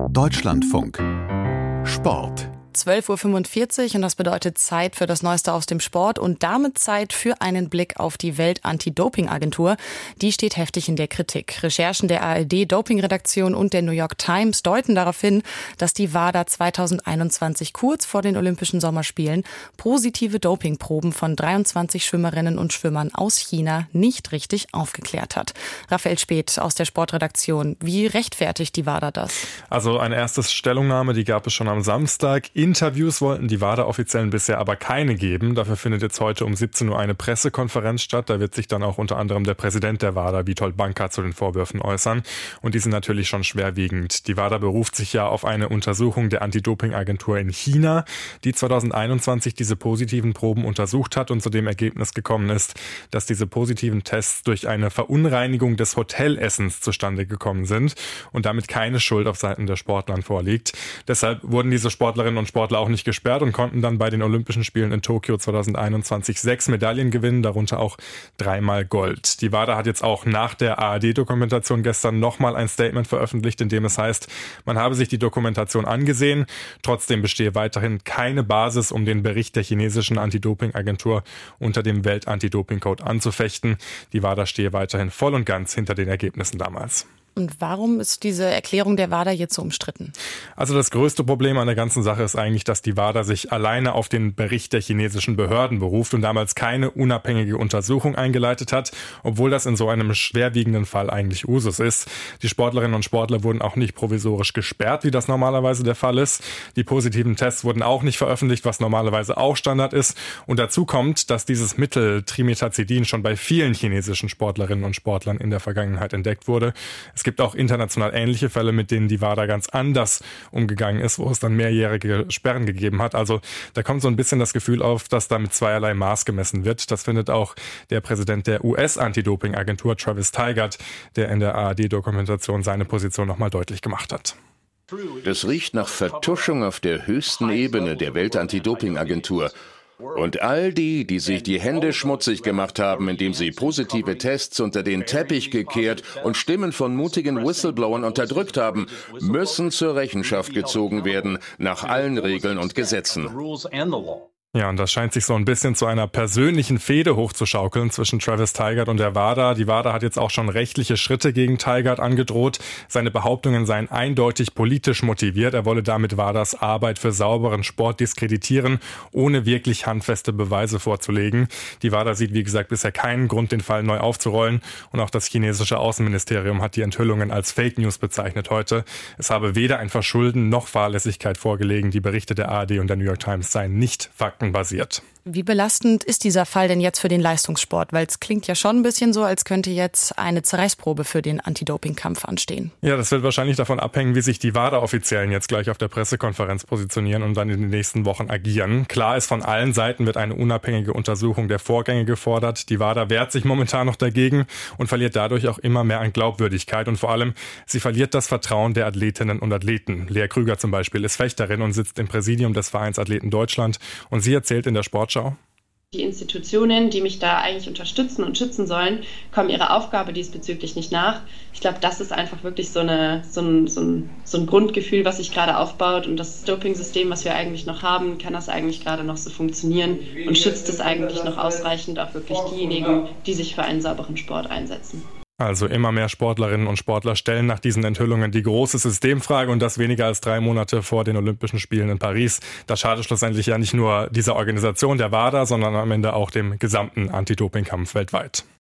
Deutschlandfunk Sport. 12:45 Uhr und das bedeutet Zeit für das Neueste aus dem Sport und damit Zeit für einen Blick auf die Welt-Anti-Doping-Agentur. Die steht heftig in der Kritik. Recherchen der ARD-Doping-Redaktion und der New York Times deuten darauf hin, dass die WADA 2021 kurz vor den Olympischen Sommerspielen positive Dopingproben von 23 Schwimmerinnen und Schwimmern aus China nicht richtig aufgeklärt hat. Raphael Späth aus der Sportredaktion. Wie rechtfertigt die WADA das? Also eine erste Stellungnahme, die gab es schon am Samstag. Interviews wollten die WADA-Offiziellen bisher aber keine geben. Dafür findet jetzt heute um 17 Uhr eine Pressekonferenz statt. Da wird sich dann auch unter anderem der Präsident der WADA, Witold Banka, zu den Vorwürfen äußern. Und die sind natürlich schon schwerwiegend. Die WADA beruft sich ja auf eine Untersuchung der Anti-Doping-Agentur in China, die 2021 diese positiven Proben untersucht hat und zu dem Ergebnis gekommen ist, dass diese positiven Tests durch eine Verunreinigung des Hotelessens zustande gekommen sind und damit keine Schuld auf Seiten der Sportlern vorliegt. Deshalb wurden diese Sportlerinnen und Sportler auch nicht gesperrt und konnten dann bei den Olympischen Spielen in Tokio 2021 6 Medaillen gewinnen, darunter auch 3-mal Gold. Die WADA hat jetzt auch nach der ARD-Dokumentation gestern nochmal ein Statement veröffentlicht, in dem es heißt, man habe sich die Dokumentation angesehen, trotzdem bestehe weiterhin keine Basis, um den Bericht der chinesischen Anti-Doping-Agentur unter dem Welt-Anti-Doping-Code anzufechten. Die WADA stehe weiterhin voll und ganz hinter den Ergebnissen damals. Und warum ist diese Erklärung der WADA jetzt so umstritten? Also das größte Problem an der ganzen Sache ist eigentlich, dass die WADA sich alleine auf den Bericht der chinesischen Behörden beruft und damals keine unabhängige Untersuchung eingeleitet hat, obwohl das in so einem schwerwiegenden Fall eigentlich Usus ist. Die Sportlerinnen und Sportler wurden auch nicht provisorisch gesperrt, wie das normalerweise der Fall ist. Die positiven Tests wurden auch nicht veröffentlicht, was normalerweise auch Standard ist. Und dazu kommt, dass dieses Mittel Trimetazidin schon bei vielen chinesischen Sportlerinnen und Sportlern in der Vergangenheit entdeckt wurde. Es gibt auch international ähnliche Fälle, mit denen die WADA ganz anders umgegangen ist, wo es dann mehrjährige Sperren gegeben hat. Also da kommt so ein bisschen das Gefühl auf, dass da mit zweierlei Maß gemessen wird. Das findet auch der Präsident der US-Anti-Doping-Agentur, Travis Tygart, der in der ARD-Dokumentation seine Position nochmal deutlich gemacht hat. Das riecht nach Vertuschung auf der höchsten Ebene der Welt-Anti-Doping-Agentur. Und all die, die sich die Hände schmutzig gemacht haben, indem sie positive Tests unter den Teppich gekehrt und Stimmen von mutigen Whistleblowern unterdrückt haben, müssen zur Rechenschaft gezogen werden, nach allen Regeln und Gesetzen. Ja, und das scheint sich so ein bisschen zu einer persönlichen Fehde hochzuschaukeln zwischen Travis Tygart und der WADA. Die WADA hat jetzt auch schon rechtliche Schritte gegen Tygart angedroht. Seine Behauptungen seien eindeutig politisch motiviert. Er wolle damit WADAs Arbeit für sauberen Sport diskreditieren, ohne wirklich handfeste Beweise vorzulegen. Die WADA sieht, wie gesagt, bisher keinen Grund, den Fall neu aufzurollen. Und auch das chinesische Außenministerium hat die Enthüllungen als Fake News bezeichnet heute. Es habe weder ein Verschulden noch Fahrlässigkeit vorgelegen. Die Berichte der ARD und der New York Times seien nicht faktenbasiert. Wie belastend ist dieser Fall denn jetzt für den Leistungssport? Weil es klingt ja schon ein bisschen so, als könnte jetzt eine Zerreißprobe für den Anti-Doping-Kampf anstehen. Ja, das wird wahrscheinlich davon abhängen, wie sich die WADA-Offiziellen jetzt gleich auf der Pressekonferenz positionieren und dann in den nächsten Wochen agieren. Klar ist, von allen Seiten wird eine unabhängige Untersuchung der Vorgänge gefordert. Die WADA wehrt sich momentan noch dagegen und verliert dadurch auch immer mehr an Glaubwürdigkeit. Und vor allem, sie verliert das Vertrauen der Athletinnen und Athleten. Lea Krüger zum Beispiel ist Fechterin und sitzt im Präsidium des Vereins Athleten Deutschland. Und sie erzählt in der Sportschau: Die Institutionen, die mich da eigentlich unterstützen und schützen sollen, kommen ihrer Aufgabe diesbezüglich nicht nach. Ich glaube, das ist einfach wirklich so ein Grundgefühl, was sich gerade aufbaut. Und das Doping-System, was wir eigentlich noch haben, kann das eigentlich gerade noch so funktionieren und schützt es eigentlich noch ausreichend auch wirklich diejenigen, die sich für einen sauberen Sport einsetzen. Also immer mehr Sportlerinnen und Sportler stellen nach diesen Enthüllungen die große Systemfrage und das weniger als 3 Monate vor den Olympischen Spielen in Paris. Das schadet schlussendlich ja nicht nur dieser Organisation der WADA, sondern am Ende auch dem gesamten Anti-Doping-Kampf weltweit.